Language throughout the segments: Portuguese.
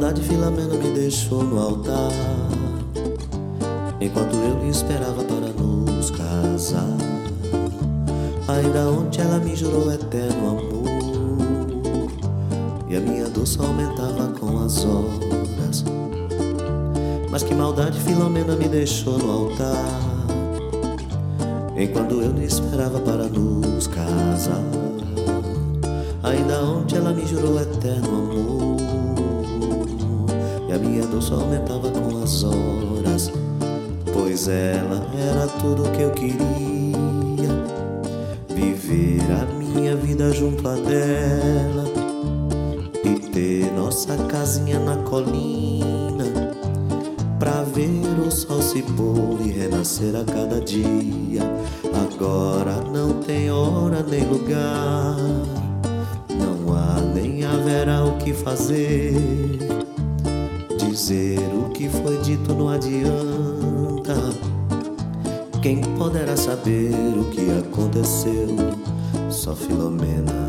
maldade Filomena me deixou no altar, enquanto eu lhe esperava para nos casar. Ainda ontem ela me jurou eterno amor, e a minha dor só aumentava com as horas. Mas que maldade Filomena me deixou no altar, enquanto eu lhe esperava para nos casar. Ainda ontem ela me jurou eterno amor, e a minha dor só aumentava com as horas. Pois ela era tudo que eu queria, viver a minha vida junto a dela e ter nossa casinha na colina, pra ver o sol se pôr e renascer a cada dia. Agora não tem hora nem lugar, não há nem haverá o que fazer. Dizer o que foi dito não adianta, quem poderá saber o que aconteceu? Só Filomena.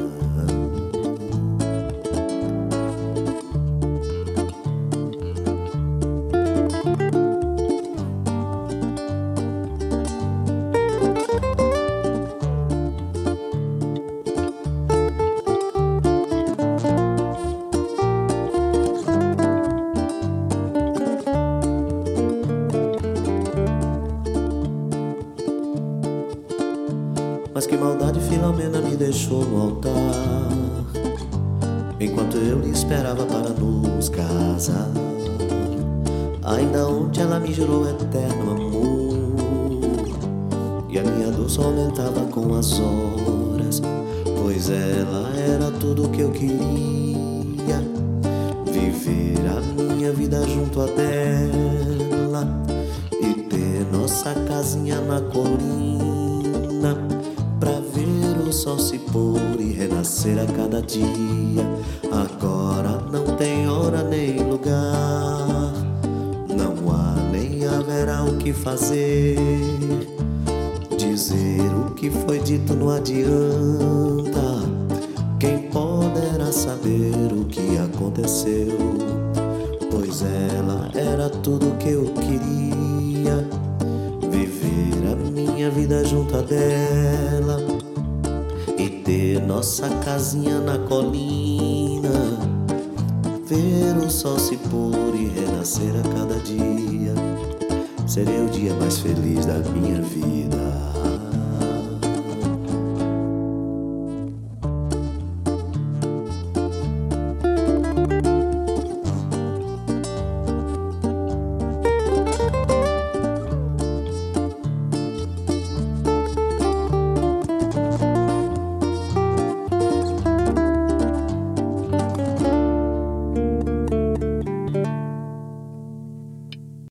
Mas que maldade Filomena me deixou no altar, enquanto eu lhe esperava para nos casar. Ainda ontem ela me jurou eterno amor, e a minha dor só aumentava com as horas. Pois ela era tudo que eu queria, viver a minha vida junto a dela e ter nossa casinha na colina, pra ver o sol se pôr e renascer a cada dia. Agora não tem hora nem lugar, não há nem haverá o que fazer. Dizer o que foi dito não adianta, quem poderá saber o que aconteceu? Pois ela era tudo que eu queria, viver a minha vida junto a dela e ter nossa casinha na colina, ver o sol se pôr e renascer a cada dia. Serei o dia mais feliz da minha vida.